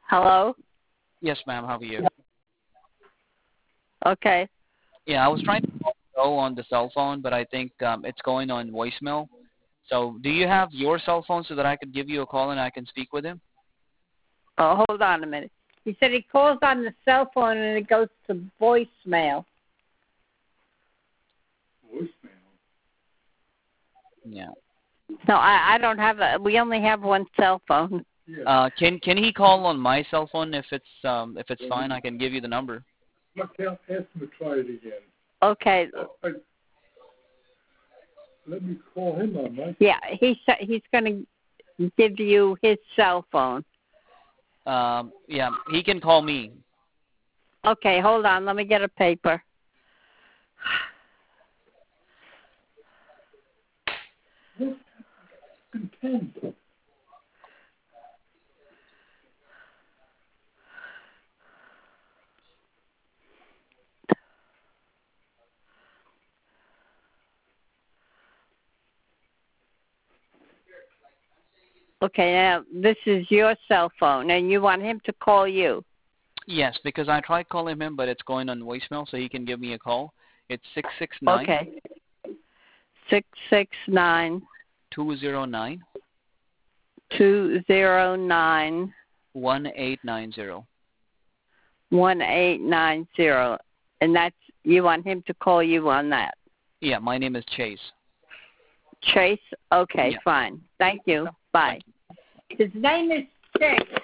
Hello? Yes, ma'am. How are you? Okay. Yeah, I was trying to go on the cell phone, but I think it's going on voicemail. So, do you have your cell phone so that I could give you a call and I can speak with him? Oh, hold on a minute. He said he calls on the cell phone and it goes to voicemail. Yeah. No, I don't have we only have one cell phone. Can he call on my cell phone if it's fine? I can give you the number. Ask him to try it again. Okay. Let me call him on my. Yeah, he's going to give you his cell phone. Yeah, he can call me. Okay, hold on. Let me get a paper. Okay, now this is your cell phone, and you want him to call you. Yes, because I tried calling him, but it's going on voicemail, so he can give me a call. It's 669. Okay. 669 209 209 1890. 1890, and that's you want him to call you on that. Yeah, my name is Chase. Chase? Okay, Yeah. fine. Thank you. Bye. Thank you. His name is Chase.